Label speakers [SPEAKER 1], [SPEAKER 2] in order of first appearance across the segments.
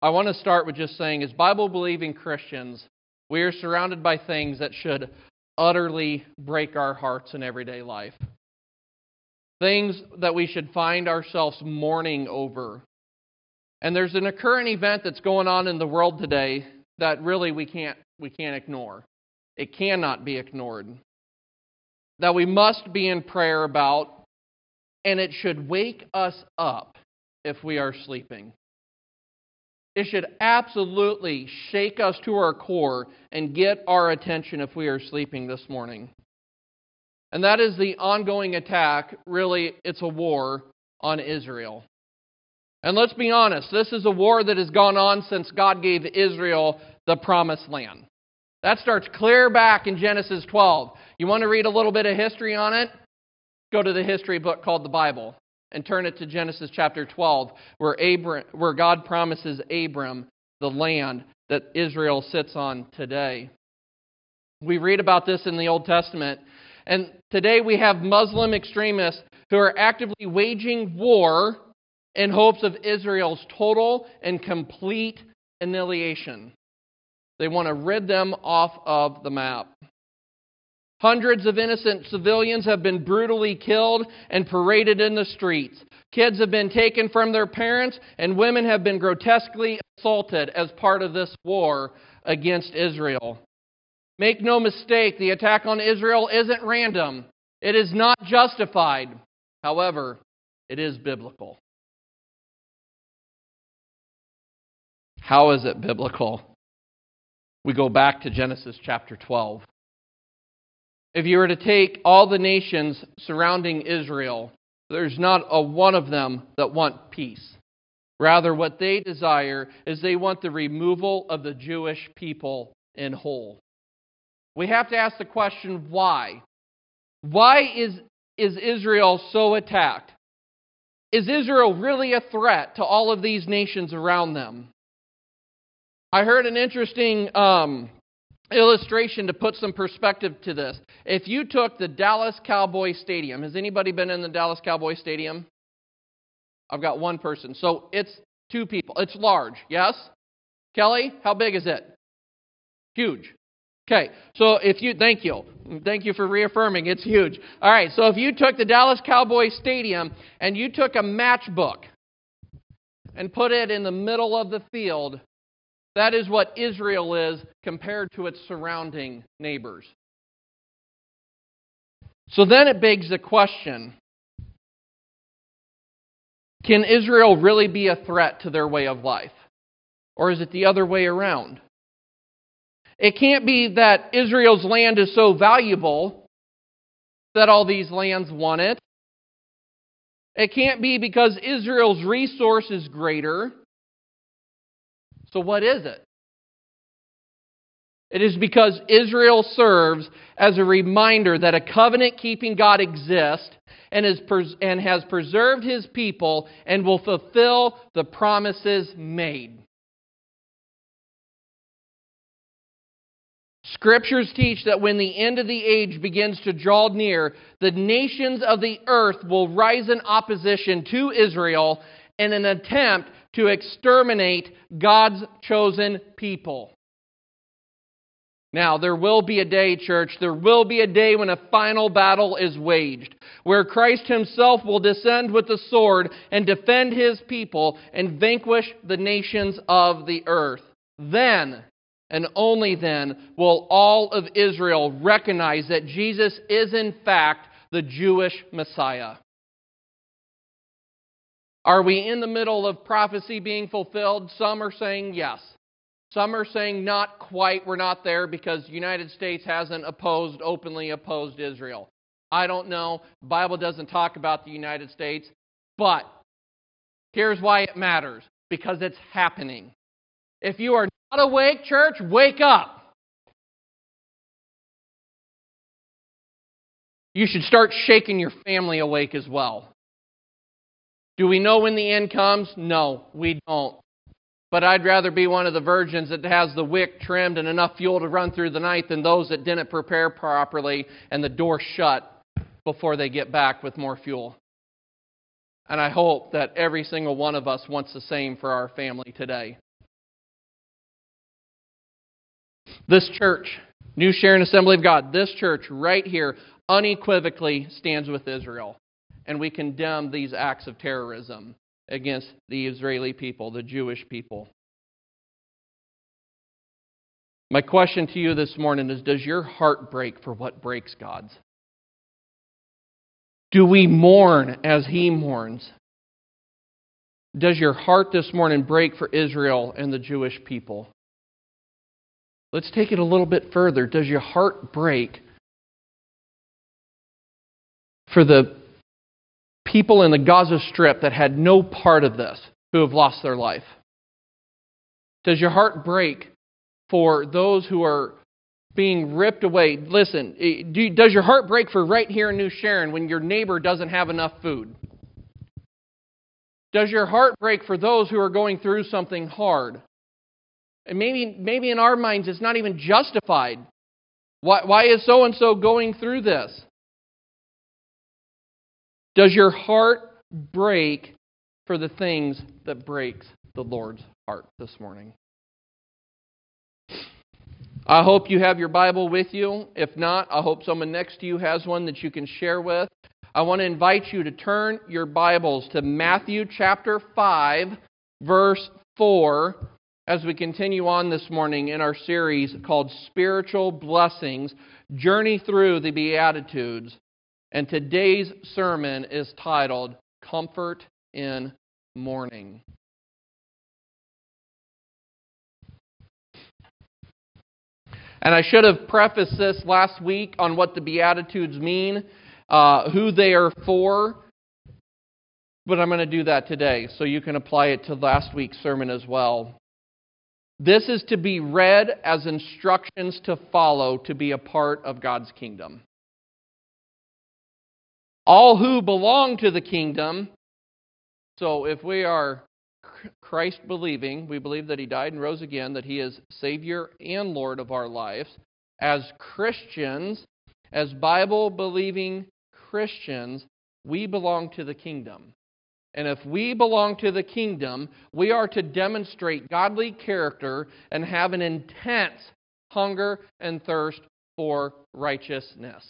[SPEAKER 1] I want to start with just saying, as Bible-believing Christians, we are surrounded by things that should utterly break our hearts in everyday life. Things that we should find ourselves mourning over. And there's an occurring event that's going on in the world today that really we can't ignore. It cannot be ignored. That we must be in prayer about, and it should wake us up if we are sleeping. It should absolutely shake us to our core and get our attention if we are sleeping this morning. And that is the ongoing attack. Really, it's a war on Israel. And let's be honest, this is a war that has gone on since God gave Israel the promised land. That starts clear back in Genesis 12. You want to read a little bit of history on it? Go to the history book called the Bible and turn it to Genesis chapter 12, where God promises Abram the land that Israel sits on today. We read about this in the Old Testament. And today we have Muslim extremists who are actively waging war in hopes of Israel's total and complete annihilation. They want to rid them off of the map. Hundreds of innocent civilians have been brutally killed and paraded in the streets. Kids have been taken from their parents, and women have been grotesquely assaulted as part of this war against Israel. Make no mistake, the attack on Israel isn't random. It is not justified. However, it is biblical. How is it biblical? We go back to Genesis chapter 12. If you were to take all the nations surrounding Israel, there's not a one of them that want peace. Rather, what they desire is they want the removal of the Jewish people in whole. We have to ask the question, why? Why is Israel so attacked? Is Israel really a threat to all of these nations around them? I heard an interesting illustration to put some perspective to this. If you took the Dallas Cowboy Stadium, has anybody been in the Dallas Cowboy Stadium? I've got one person. So it's two people. It's large, yes? Kelly, how big is it? Huge. Okay, so thank you for reaffirming, it's huge. All right, so if you took the Dallas Cowboy Stadium and you took a matchbook and put it in the middle of the field, that is what Israel is compared to its surrounding neighbors. So then it begs the question, can Israel really be a threat to their way of life? Or is it the other way around? It can't be that Israel's land is so valuable that all these lands want it. It can't be because Israel's resource is greater. So what is it? It is because Israel serves as a reminder that a covenant-keeping God exists and has preserved His people and will fulfill the promises made. Scriptures teach that when the end of the age begins to draw near, the nations of the earth will rise in opposition to Israel in an attempt to exterminate God's chosen people. Now, there will be a day, church, there will be a day when a final battle is waged, where Christ Himself will descend with the sword and defend His people and vanquish the nations of the earth. Then, and only then, will all of Israel recognize that Jesus is in fact the Jewish Messiah. Are we in the middle of prophecy being fulfilled? Some are saying yes. Some are saying not quite, we're not there because the United States hasn't openly opposed Israel. I don't know. The Bible doesn't talk about the United States. But here's why it matters. Because it's happening. If you are not awake, church, wake up. You should start shaking your family awake as well. Do we know when the end comes? No, we don't. But I'd rather be one of the virgins that has the wick trimmed and enough fuel to run through the night than those that didn't prepare properly and the door shut before they get back with more fuel. And I hope that every single one of us wants the same for our family today. This church, New Sharon Assembly of God, this church right here unequivocally stands with Israel. And we condemn these acts of terrorism against the Israeli people, the Jewish people. My question to you this morning is, does your heart break for what breaks God's? Do we mourn as He mourns? Does your heart this morning break for Israel and the Jewish people? Let's take it a little bit further. Does your heart break for the people in the Gaza Strip that had no part of this, who have lost their life? Does your heart break for those who are being ripped away? Listen, does your heart break for right here in New Sharon when your neighbor doesn't have enough food? Does your heart break for those who are going through something hard? And maybe in our minds it's not even justified. Why is so-and-so going through this? Does your heart break for the things that breaks the Lord's heart this morning? I hope you have your Bible with you. If not, I hope someone next to you has one that you can share with. I want to invite you to turn your Bibles to Matthew chapter 5, verse 4, as we continue on this morning in our series called Spiritual Blessings, Journey Through the Beatitudes. And today's sermon is titled, Comfort in Mourning. And I should have prefaced this last week on what the Beatitudes mean, who they are for, but I'm going to do that today so you can apply it to last week's sermon as well. This is to be read as instructions to follow to be a part of God's kingdom. All who belong to the kingdom, so if we are Christ believing, we believe that He died and rose again, that He is Savior and Lord of our lives. As Christians, as Bible-believing Christians, we belong to the kingdom. And if we belong to the kingdom, we are to demonstrate godly character and have an intense hunger and thirst for righteousness.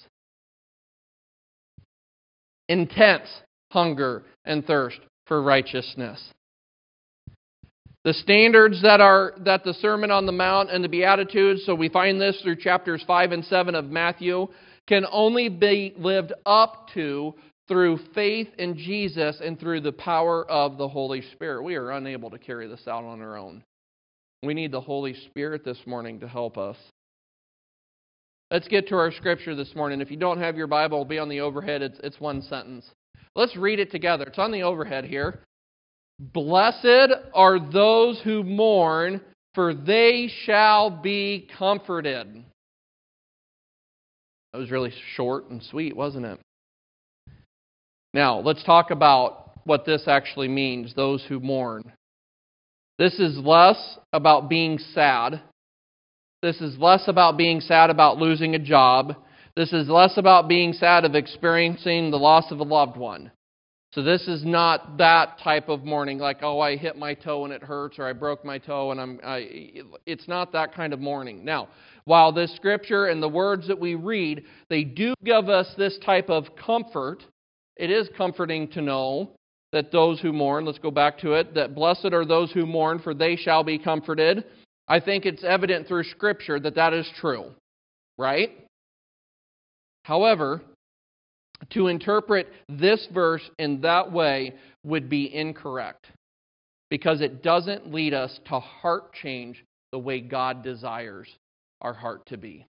[SPEAKER 1] Intense hunger and thirst for righteousness. The standards that the Sermon on the Mount and the Beatitudes, so we find this through chapters 5 and 7 of Matthew, can only be lived up to through faith in Jesus and through the power of the Holy Spirit. We are unable to carry this out on our own. We need the Holy Spirit this morning to help us. Let's get to our scripture this morning. If you don't have your Bible, it'll be on the overhead. It's one sentence. Let's read it together. It's on the overhead here. Blessed are those who mourn, for they shall be comforted. That was really short and sweet, wasn't it? Now, let's talk about what this actually means, those who mourn. This is less about being sad. This is less about being sad about losing a job. This is less about being sad of experiencing the loss of a loved one. So this is not that type of mourning, like, oh, I hit my toe and it hurts, or I broke my toe and it's not that kind of mourning. Now, while this scripture and the words that we read, they do give us this type of comfort, it is comforting to know that those who mourn, let's go back to it, that blessed are those who mourn, for they shall be comforted. I think it's evident through Scripture that that is true, right? However, to interpret this verse in that way would be incorrect, because it doesn't lead us to heart change the way God desires our heart to be.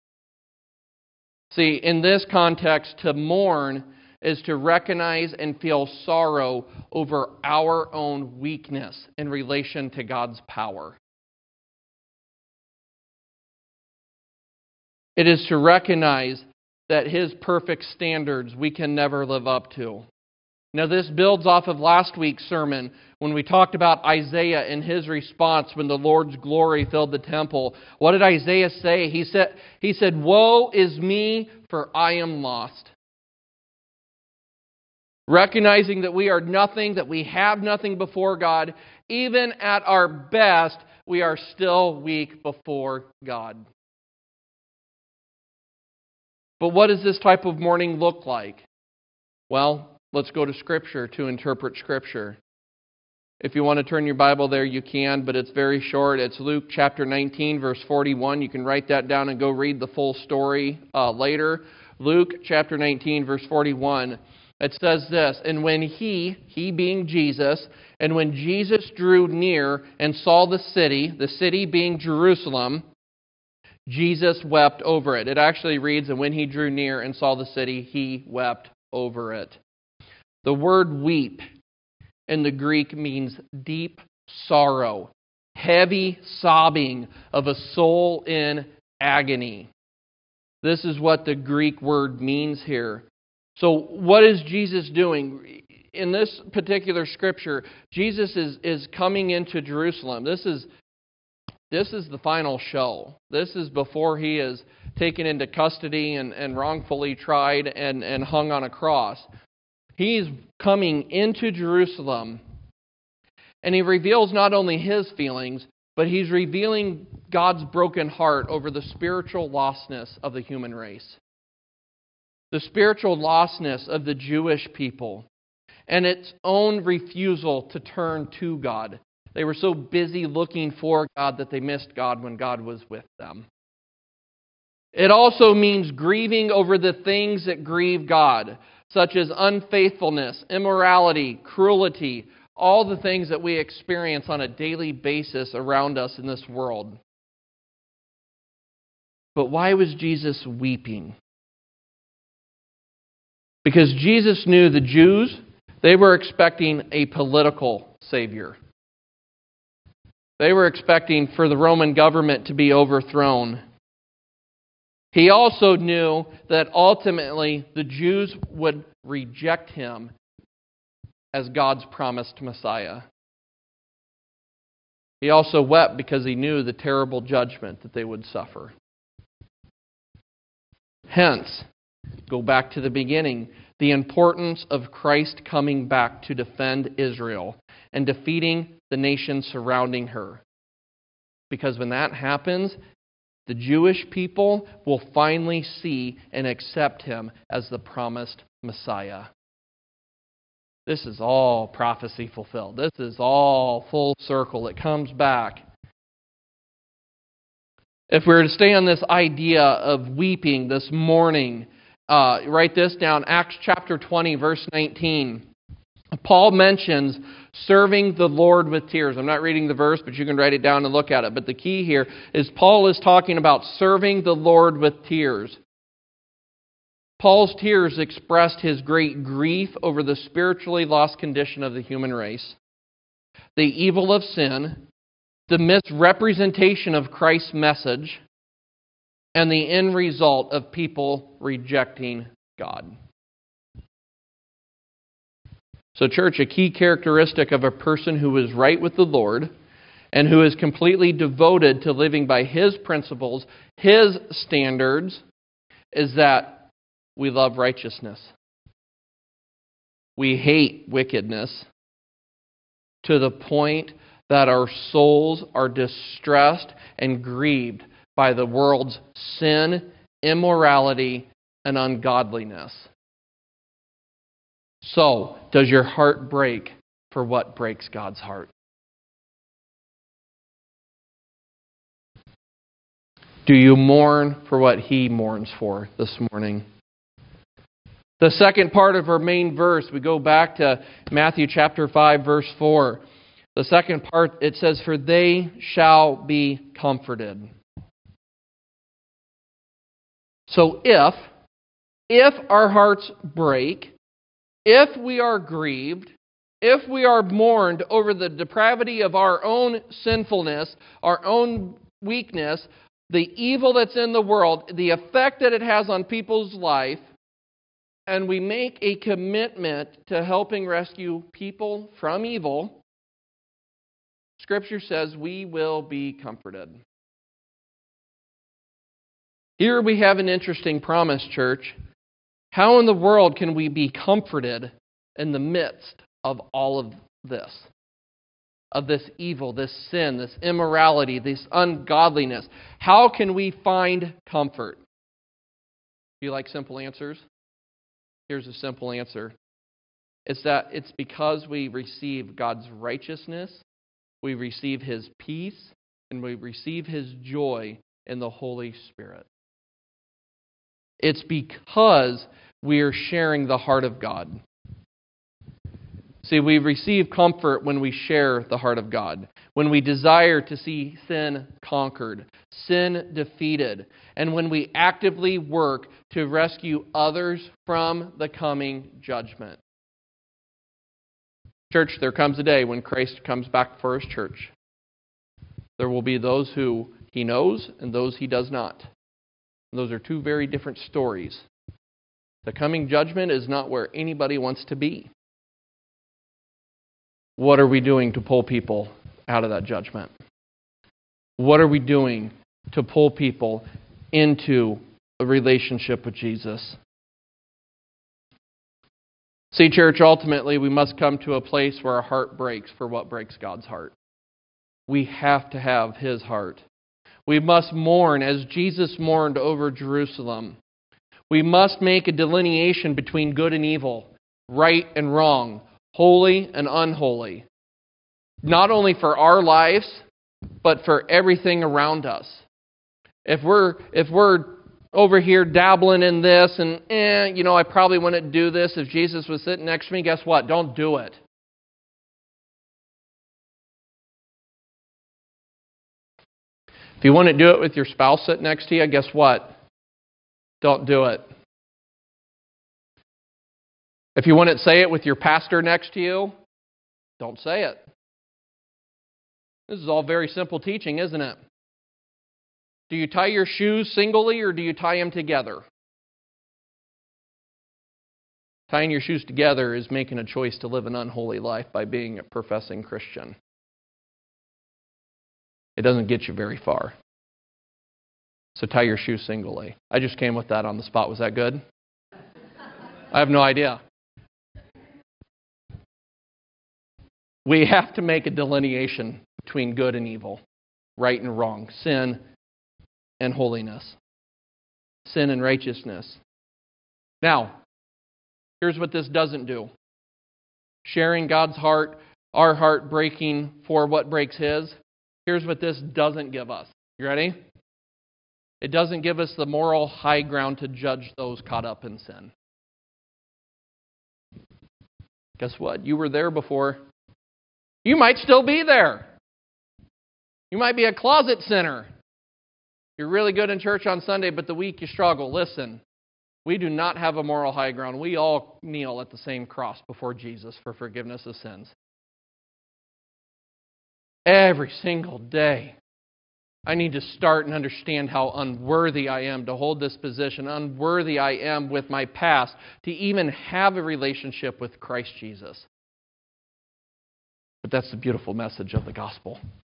[SPEAKER 1] See, in this context, to mourn is to recognize and feel sorrow over our own weakness in relation to God's power. It is to recognize that His perfect standards we can never live up to. Now, this builds off of last week's sermon when we talked about Isaiah and his response when the Lord's glory filled the temple. What did Isaiah say? He said, "Woe is me, for I am lost." Recognizing that we are nothing, that we have nothing before God, even at our best, we are still weak before God. But what does this type of mourning look like? Well, let's go to Scripture to interpret Scripture. If you want to turn your Bible there, you can, but it's very short. It's Luke chapter 19, verse 41. You can write that down and go read the full story later. Luke chapter 19, verse 41. It says this, and when he being Jesus, and when Jesus drew near and saw the city being Jerusalem, Jesus wept over it. It actually reads, and when he drew near and saw the city, he wept over it. The word weep in the Greek means deep sorrow, heavy sobbing of a soul in agony. This is what the Greek word means here. So what is Jesus doing? In this particular scripture, Jesus is coming into Jerusalem. This is the final show. This is before he is taken into custody and wrongfully tried and hung on a cross. He's coming into Jerusalem, and he reveals not only his feelings, but he's revealing God's broken heart over the spiritual lostness of the human race. The spiritual lostness of the Jewish people, and its own refusal to turn to God. They were so busy looking for God that they missed God when God was with them. It also means grieving over the things that grieve God, such as unfaithfulness, immorality, cruelty, all the things that we experience on a daily basis around us in this world. But why was Jesus weeping? Because Jesus knew the Jews, they were expecting a political savior. They were expecting for the Roman government to be overthrown. He also knew that ultimately the Jews would reject him as God's promised Messiah. He also wept because he knew the terrible judgment that they would suffer. Hence, go back to the beginning, the importance of Christ coming back to defend Israel and defeating the nations surrounding her. Because when that happens, the Jewish people will finally see and accept him as the promised Messiah. This is all prophecy fulfilled. This is all full circle. It comes back. If we were to stay on this idea of weeping, this mourning, write this down, Acts chapter 20, verse 19. Paul mentions serving the Lord with tears. I'm not reading the verse, but you can write it down and look at it. But the key here is Paul is talking about serving the Lord with tears. Paul's tears expressed his great grief over the spiritually lost condition of the human race, the evil of sin, the misrepresentation of Christ's message, and the end result of people rejecting God. So, church, a key characteristic of a person who is right with the Lord and who is completely devoted to living by His principles, His standards, is that we love righteousness. We hate wickedness to the point that our souls are distressed and grieved by the world's sin, immorality, and ungodliness. So, does your heart break for what breaks God's heart? Do you mourn for what He mourns for this morning? The second part of our main verse, we go back to Matthew chapter 5, verse 4. The second part, it says, "For they shall be comforted." So if our hearts break, if we are grieved, if we are mourned over the depravity of our own sinfulness, our own weakness, the evil that's in the world, the effect that it has on people's life, and we make a commitment to helping rescue people from evil, Scripture says we will be comforted. Here we have an interesting promise, church. How in the world can we be comforted in the midst of all of this? of this evil, this sin, this immorality, this ungodliness? How can we find comfort? Do you like simple answers? Here's a simple answer. It's that it's because we receive God's righteousness, we receive His peace, and we receive His joy in the Holy Spirit. It's because we are sharing the heart of God. See, we receive comfort when we share the heart of God, when we desire to see sin conquered, sin defeated, and when we actively work to rescue others from the coming judgment. Church, there comes a day when Christ comes back for His church. There will be those who He knows and those He does not. And those are two very different stories. The coming judgment is not where anybody wants to be. What are we doing to pull people out of that judgment? What are we doing to pull people into a relationship with Jesus? See, church, ultimately we must come to a place where our heart breaks for what breaks God's heart. We have to have His heart. We must mourn as Jesus mourned over Jerusalem. We must make a delineation between good and evil, right and wrong, holy and unholy. Not only for our lives, but for everything around us. If we're over here dabbling in this and, I probably wouldn't do this if Jesus was sitting next to me, guess what? Don't do it. If you wouldn't do it with your spouse sitting next to you, guess what? Don't do it. If you wouldn't say it with your pastor next to you, don't say it. This is all very simple teaching, isn't it? Do you tie your shoes singly or do you tie them together? Tying your shoes together is making a choice to live an unholy life by being a professing Christian. It doesn't get you very far. So tie your shoes singly. I just came with that on the spot. Was that good? I have no idea. We have to make a delineation between good and evil, right and wrong, sin and holiness, sin and righteousness. Now, here's what this doesn't do. Sharing God's heart, our heart breaking for what breaks His. Here's what this doesn't give us. You ready? It doesn't give us the moral high ground to judge those caught up in sin. Guess what? You were there before. You might still be there. You might be a closet sinner. You're really good in church on Sunday, but the week you struggle. Listen, we do not have a moral high ground. We all kneel at the same cross before Jesus for forgiveness of sins. Every single day. I need to start and understand how unworthy I am to hold this position, unworthy I am with my past to even have a relationship with Christ Jesus. But that's the beautiful message of the gospel.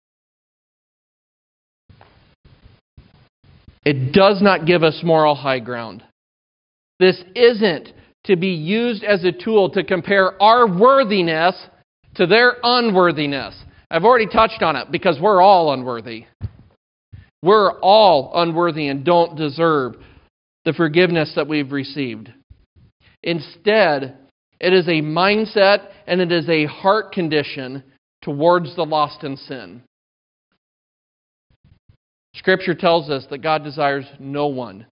[SPEAKER 1] It does not give us moral high ground. This isn't to be used as a tool to compare our worthiness to their unworthiness. I've already touched on it because we're all unworthy. We're all unworthy and don't deserve the forgiveness that we've received. Instead, it is a mindset and it is a heart condition towards the lost in sin. Scripture tells us that God desires no one,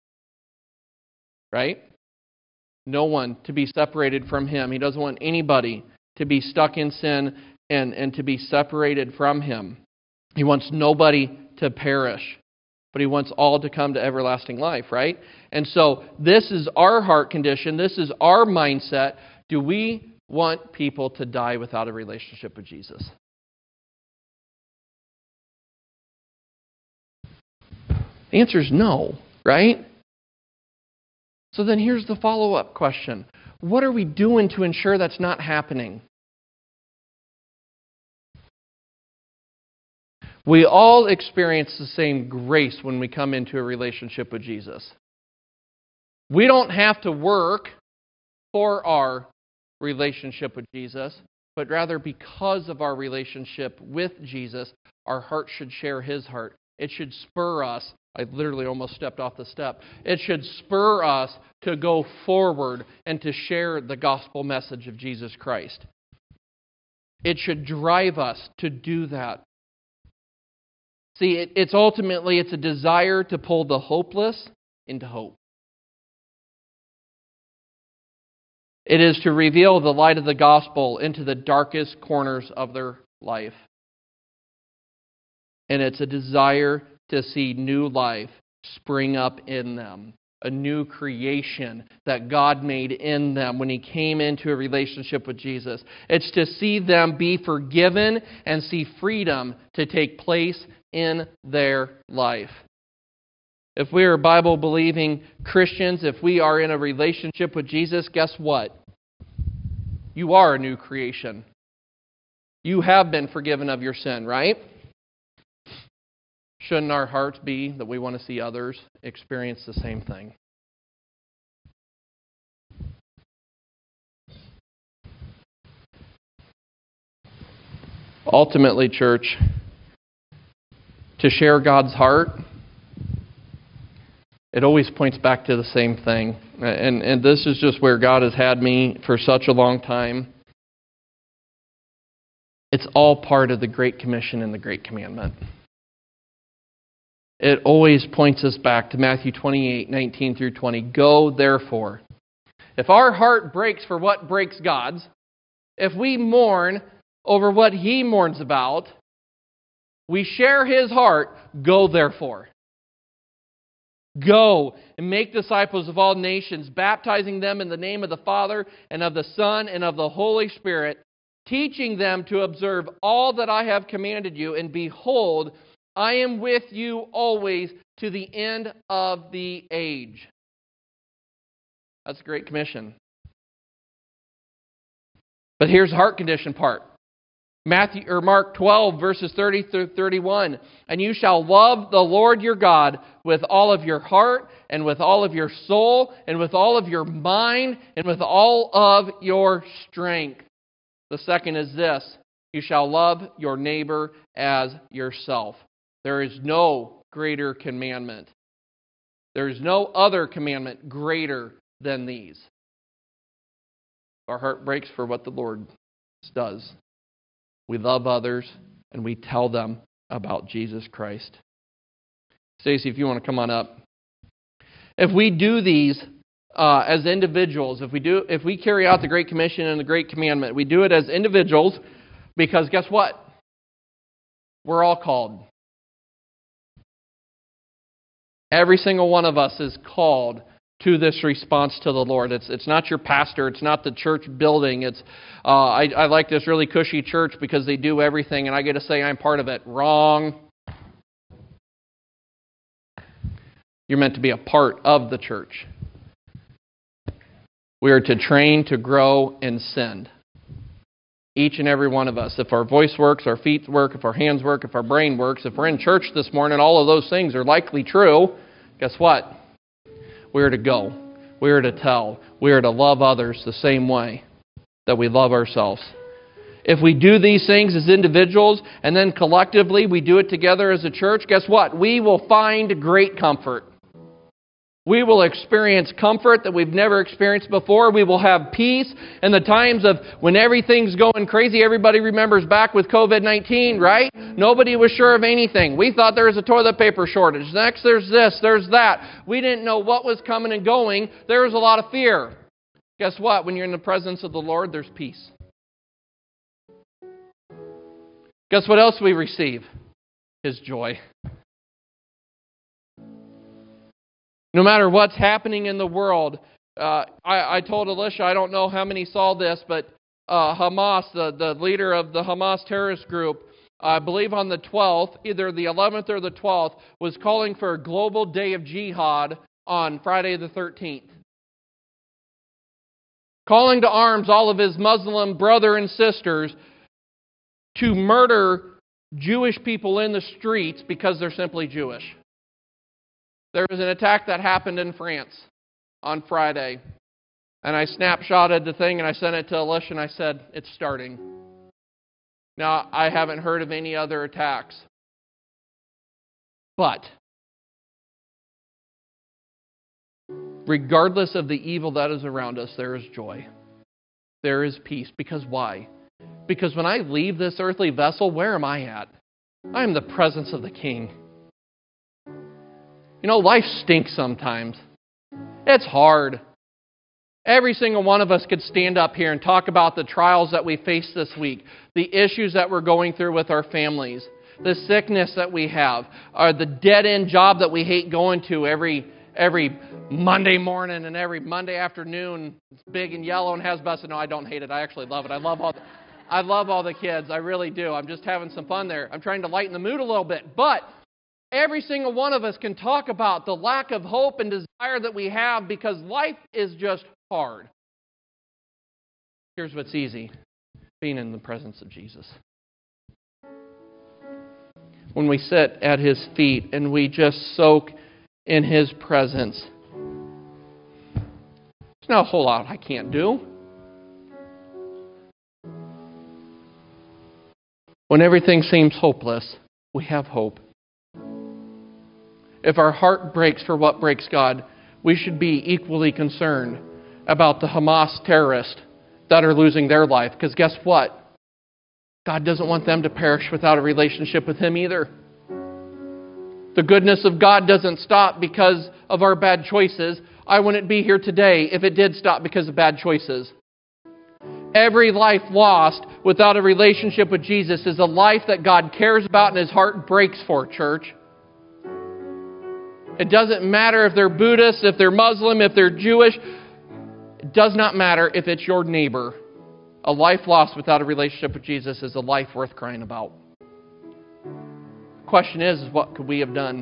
[SPEAKER 1] right? No one to be separated from Him. He doesn't want anybody to be stuck in sin and to be separated from Him. He wants nobody to perish, but He wants all to come to everlasting life, right? And so this is our heart condition. This is our mindset. Do we want people to die without a relationship with Jesus? The answer is no, right? So then here's the follow-up question. What are we doing to ensure that's not happening? We all experience the same grace when we come into a relationship with Jesus. We don't have to work for our relationship with Jesus. but rather because of our relationship with Jesus, our heart should share His heart. It should spur us. I literally almost stepped off the step. It should spur us to go forward and to share the gospel message of Jesus Christ. It should drive us to do that. See, it's a desire to pull the hopeless into hope. It is to reveal the light of the gospel into the darkest corners of their life. And it's a desire to see new life spring up in them. A new creation that God made in them when He came into a relationship with Jesus. It's to see them be forgiven and see freedom to take place in their life. If we are Bible-believing Christians, if we are in a relationship with Jesus, guess what? You are a new creation. You have been forgiven of your sin, right? Shouldn't our hearts be that we want to see others experience the same thing? Ultimately, church, to share God's heart, it always points back to the same thing. And this is just where God has had me for such a long time. It's all part of the Great Commission and the Great Commandment. It always points us back to Matthew 28:19 through 20. Go, therefore. If our heart breaks for what breaks God's, if we mourn over what He mourns about, we share His heart. Go, therefore. Go and make disciples of all nations, baptizing them in the name of the Father and of the Son and of the Holy Spirit, teaching them to observe all that I have commanded you. And behold, I am with you always to the end of the age. That's a great commission. But here's the heart condition part. Mark 12, verses 30 through 31. And you shall love the Lord your God with all of your heart, and with all of your soul, and with all of your mind, and with all of your strength. The second is this: you shall love your neighbor as yourself. There is no greater commandment. There is no other commandment greater than these. Our heart breaks for what the Lord does. We love others, and we tell them about Jesus Christ. Stacy, if you want to come on up. If we do these as individuals, if we carry out the Great Commission and the Great Commandment, we do it as individuals because guess what? We're all called. Every single one of us is called to this response to the Lord. It's not your pastor. It's not the church building. It's I like this really cushy church because they do everything and I get to say I'm part of it. Wrong. You're meant to be a part of the church. We are to train, to grow, and send. Each and every one of us. If our voice works, our feet work, if our hands work, if our brain works, if we're in church this morning, all of those things are likely true. Guess what? We are to go. We are to tell. We are to love others the same way that we love ourselves. If we do these things as individuals and then collectively we do it together as a church, guess what? We will find great comfort. We will experience comfort that we've never experienced before. We will have peace in the times of when everything's going crazy. Everybody remembers back with COVID-19, right? Nobody was sure of anything. We thought there was a toilet paper shortage. Next, there's this, there's that. We didn't know what was coming and going. There was a lot of fear. Guess what? When you're in the presence of the Lord, there's peace. Guess what else we receive? His joy. No matter what's happening in the world, I told Alicia, I don't know how many saw this, but Hamas, the leader of the Hamas terrorist group, I believe on the 12th, either the 11th or the 12th, was calling for a global day of jihad on Friday the 13th. Calling to arms all of his Muslim brother and sisters to murder Jewish people in the streets because they're simply Jewish. There was an attack that happened in France on Friday. And I snapshotted the thing and I sent it to Alicia and I said, it's starting. Now, I haven't heard of any other attacks. But, regardless of the evil that is around us, there is joy. There is peace. Because why? Because when I leave this earthly vessel, where am I at? I am the presence of the King. You know, life stinks sometimes. It's hard. Every single one of us could stand up here and talk about the trials that we face this week, the issues that we're going through with our families, the sickness that we have, or the dead-end job that we hate going to every Monday morning and every Monday afternoon. It's big and yellow and has buses. No, I don't hate it. I actually love it. I love all the kids. I really do. I'm just having some fun there. I'm trying to lighten the mood a little bit. But every single one of us can talk about the lack of hope and desire that we have because life is just hard. Here's what's easy: being in the presence of Jesus. When we sit at His feet and we just soak in His presence, there's not a whole lot I can't do. When everything seems hopeless, we have hope. If our heart breaks for what breaks God, we should be equally concerned about the Hamas terrorists that are losing their life. Because guess what? God doesn't want them to perish without a relationship with Him either. The goodness of God doesn't stop because of our bad choices. I wouldn't be here today if it did stop because of bad choices. Every life lost without a relationship with Jesus is a life that God cares about and His heart breaks for, church. It doesn't matter if they're Buddhist, if they're Muslim, if they're Jewish. It does not matter if it's your neighbor. A life lost without a relationship with Jesus is a life worth crying about. The question is what could we have done?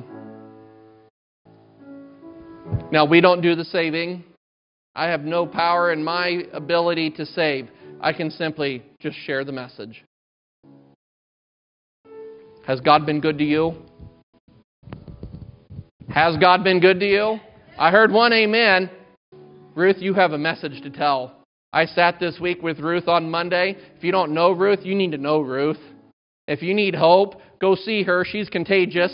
[SPEAKER 1] Now, we don't do the saving. I have no power in my ability to save. I can simply just share the message. Has God been good to you? Has God been good to you? I heard one amen. Ruth, you have a message to tell. I sat this week with Ruth on Monday. If you don't know Ruth, you need to know Ruth. If you need hope, go see her. She's contagious.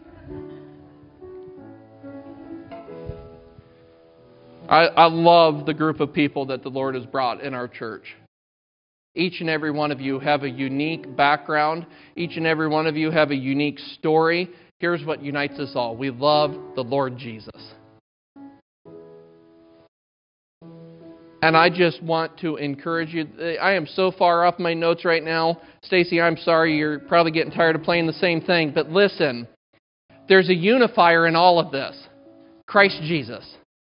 [SPEAKER 1] I love the group of people that the Lord has brought in our church. Each and every one of you have a unique background. Each and every one of you have a unique story. Here's what unites us all. We love the Lord Jesus. And I just want to encourage you. I am so far off my notes right now. Stacy, I'm sorry. You're probably getting tired of playing the same thing. But listen, there's a unifier in all of this. Christ Jesus.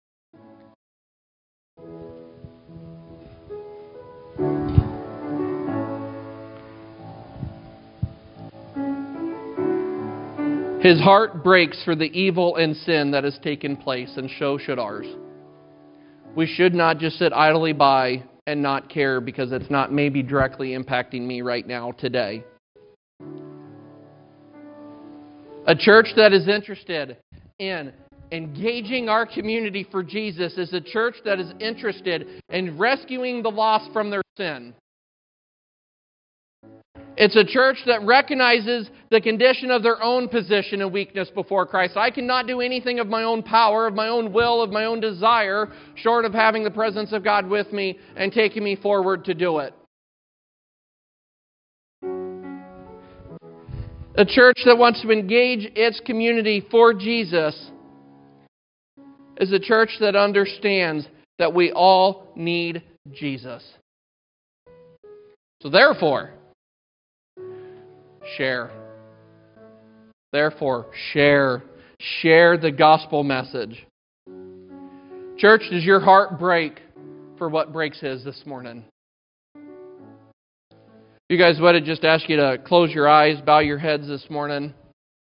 [SPEAKER 1] His heart breaks for the evil and sin that has taken place, and so should ours. We should not just sit idly by and not care because it's not maybe directly impacting me right now today. A church that is interested in engaging our community for Jesus is a church that is interested in rescuing the lost from their sin. It's a church that recognizes the condition of their own position and weakness before Christ. I cannot do anything of my own power, of my own will, of my own desire, short of having the presence of God with me and taking me forward to do it. A church that wants to engage its community for Jesus is a church that understands that we all need Jesus. So therefore, share. Therefore, share. Share the gospel message. Church, does your heart break for what breaks His this morning? You guys would have just asked you to close your eyes, bow your heads this morning.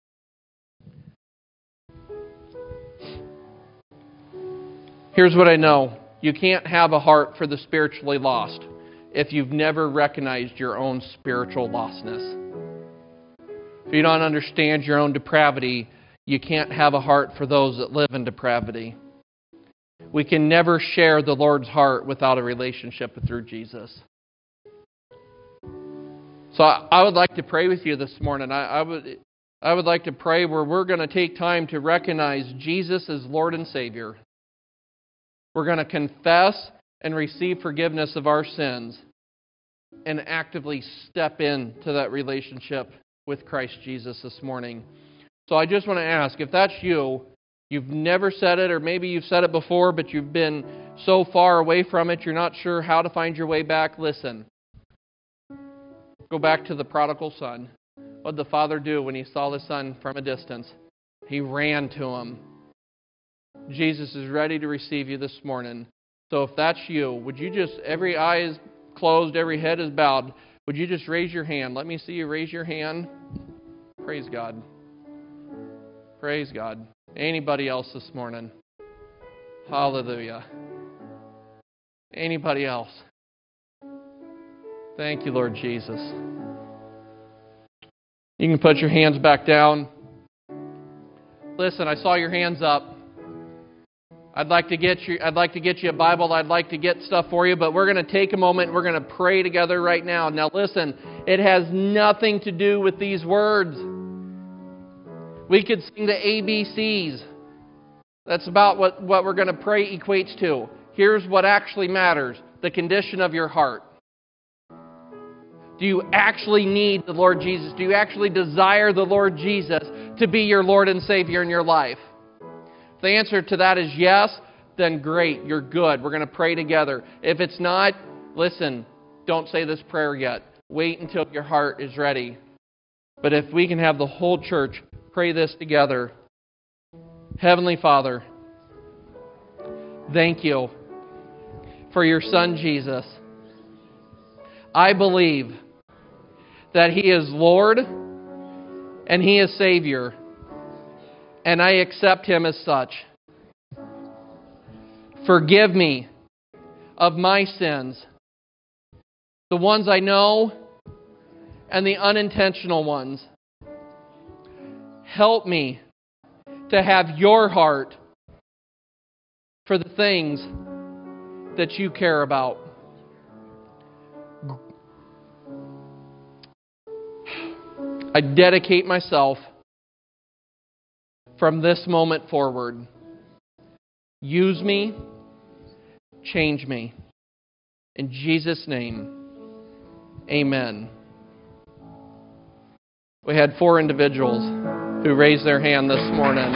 [SPEAKER 1] Here's what I know. You can't have a heart for the spiritually lost if you've never recognized your own spiritual lostness. If you don't understand your own depravity, you can't have a heart for those that live in depravity. We can never share the Lord's heart without a relationship through Jesus. So So I would like to pray with you this morning. I would like to pray where we're going to take time to recognize Jesus as Lord and Savior. We're going to confess and receive forgiveness of our sins and actively step into that relationship with Christ Jesus this morning. So I just want to ask, if that's you, you've never said it, or maybe you've said it before, but you've been so far away from it, you're not sure how to find your way back, listen. Go back to the prodigal son. What did the father do when he saw the son from a distance? He ran to him. Jesus is ready to receive you this morning. So if that's you, would you just, every eye is closed, every head is bowed, would you just raise your hand? Let me see you raise your hand. Praise God. Praise God. Anybody else this morning? Hallelujah. Anybody else? Thank you, Lord Jesus. You can put your hands back down. Listen, I saw your hands up. I'd like to get you a Bible. I'd like to get stuff for you, but we're going to take a moment. We're going to pray together right now. Now listen, it has nothing to do with these words. We could sing the ABCs. That's about what we're going to pray equates to. Here's what actually matters: the condition of your heart. Do you actually need the Lord Jesus? Do you actually desire the Lord Jesus to be your Lord and Savior in your life? If the answer to that is yes, then great, you're good. We're going to pray together. If it's not, listen, don't say this prayer yet. Wait until your heart is ready. But if we can have the whole church pray this together. Heavenly Father, thank you for your Son Jesus. I believe that He is Lord and He is Savior, and I accept Him as such. Forgive me of my sins, the ones I know and the unintentional ones. Help me to have your heart for the things that you care about. I dedicate myself from this moment forward. Use me, change me. In Jesus' name, amen. We had 4 individuals who raised their hand this morning.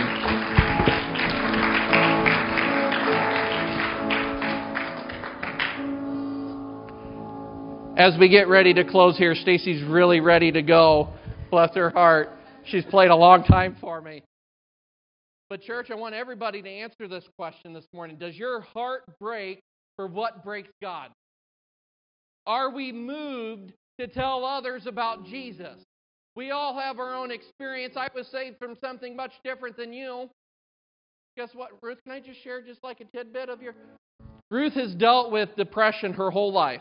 [SPEAKER 1] As we get ready to close here, Stacy's really ready to go. Bless her heart. She's played a long time for me. But church, I want everybody to answer this question this morning. Does your heart break for what breaks God? Are we moved to tell others about Jesus? We all have our own experience. I was saved from something much different than you. Guess what, Ruth? Can I just share just like a tidbit of your... Ruth has dealt with depression her whole life.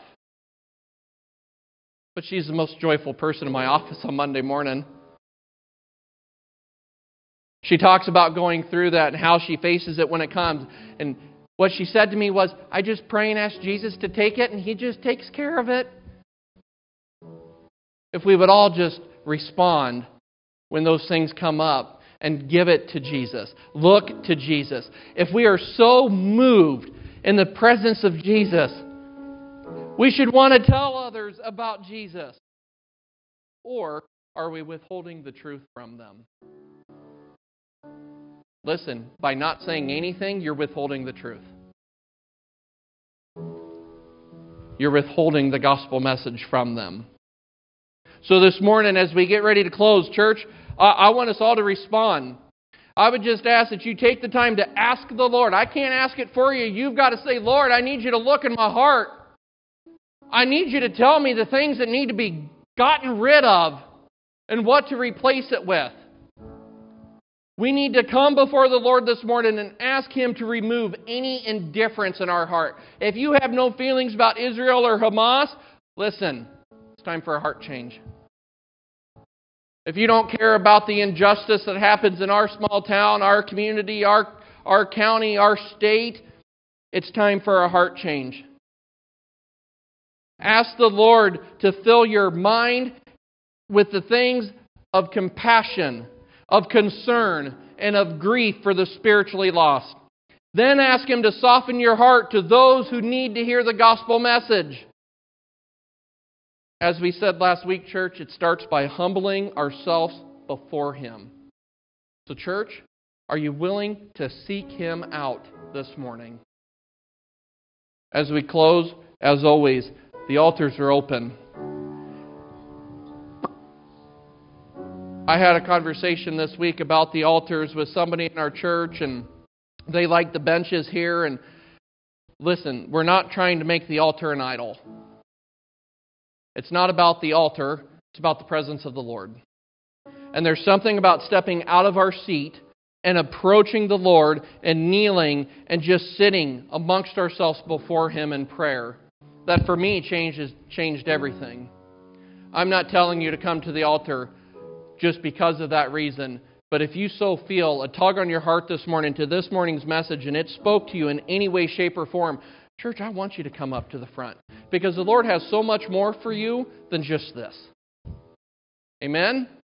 [SPEAKER 1] But she's the most joyful person in my office on Monday morning. She talks about going through that and how she faces it when it comes. And what she said to me was, I just pray and ask Jesus to take it, and He just takes care of it. If we would all just respond when those things come up and give it to Jesus. Look to Jesus. If we are so moved in the presence of Jesus, we should want to tell others about Jesus. Or are we withholding the truth from them? Listen, by not saying anything, you're withholding the truth. You're withholding the gospel message from them. So this morning, as we get ready to close, church, I want us all to respond. I would just ask that you take the time to ask the Lord. I can't ask it for you. You've got to say, Lord, I need you to look in my heart. I need you to tell me the things that need to be gotten rid of and what to replace it with. We need to come before the Lord this morning and ask Him to remove any indifference in our heart. If you have no feelings about Israel or Hamas, listen, it's time for a heart change. If you don't care about the injustice that happens in our small town, our community, our county, our state, it's time for a heart change. Ask the Lord to fill your mind with the things of compassion, of concern, and of grief for the spiritually lost. Then ask Him to soften your heart to those who need to hear the gospel message. As we said last week, church, it starts by humbling ourselves before Him. So, church, are you willing to seek Him out this morning? As we close, as always, the altars are open. I had a conversation this week about the altars with somebody in our church, and they like the benches here. And listen, we're not trying to make the altar an idol. It's not about the altar, it's about the presence of the Lord. And there's something about stepping out of our seat and approaching the Lord and kneeling and just sitting amongst ourselves before Him in prayer that for me changed everything. I'm not telling you to come to the altar just because of that reason, but if you so feel a tug on your heart this morning to this morning's message and it spoke to you in any way, shape, or form, church, I want you to come up to the front because the Lord has so much more for you than just this. Amen?